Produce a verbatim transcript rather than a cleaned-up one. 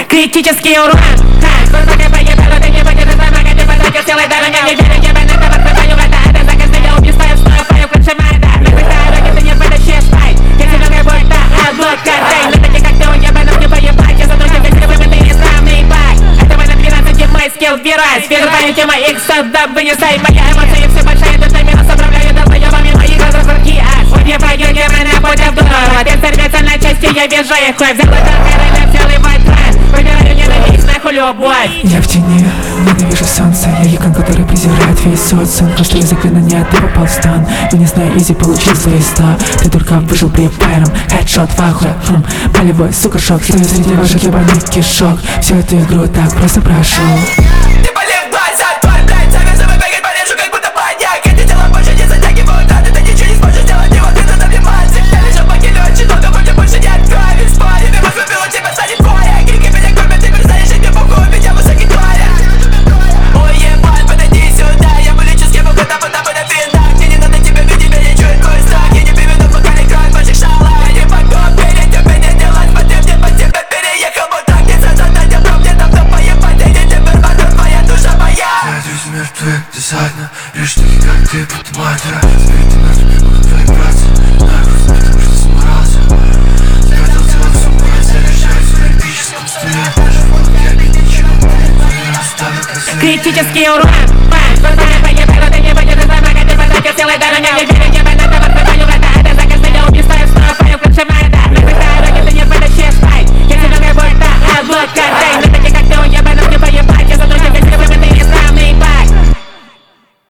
Критический урон. Ха, пока поебало, ты не будешь помогать, ты потратил целый дар. Я не верю, я бы на того твою вода. Это за каждый убийство, я встаю, пою, крыша майда. На твоей дороге ты не вытащишь спать. Я тебя как будто адвокат. На таких как ты уебанов не поебать. Я заду тебя грибы, ты неисправный баг. Это мой на двенадцать мой скилл вирать. Вижу твою тему, их садда вынесай. Моя эмоция все большая, тут на минус управляю долбоебами моих разработки. Аж убиваю гемона, будь обдурова. Ты сорвется на части, я вижу их кровь. Взял это короля, взял и войтран. Выбираю ненависть, нахуй любовь. Я в тени, ненавижу солнце. Я икон, который презирает весь социум. Просто язык вина нет, ты попал в стан. Я не знаю, изи получил свои ста. Ты только выжил припайром, хедшот в ахуе. Хм, болевой, сука, шок. Стою среди ваших ебаных кишок. Всю эту игру так просто прошел. Ты болел глаза, тварь, блядь, завязывай бегать, порежу, как будто маньяк. Эти тела больше не затягивают раны, ты ничего не сможешь сделать, его ты тут обниматься. Я лежу в могиле очень долго, будто больше не откроешь. Спорь, я вас любил, у тебя станет двое. Гики меня кормят, ты перестанешь, и мне похуй, у меня высокий твоя. Ой, ебать, подойди сюда, я вылечу с кем угодно, потом на финах. Мне не надо тебя видеть, меня чует твой страх. Я не приведу, пока не кровь ваших шалах. Я не могу перед тебя не делать, потом мне по тебе переехал вот так. Не зазадать, я прав, мне давно поебать, ты не теперь вокруг, твоя душа моя. Надеюсь, мертвый, ты задна. Лишь такие, как ты, под мантра. Сбиты на любимых твоих братьев. Нахуй, потому что сморался. Спрятал тело в сумку, заряжаюсь в электрическом стуле. Даже в я ничего не оставил козырь. Критический урон.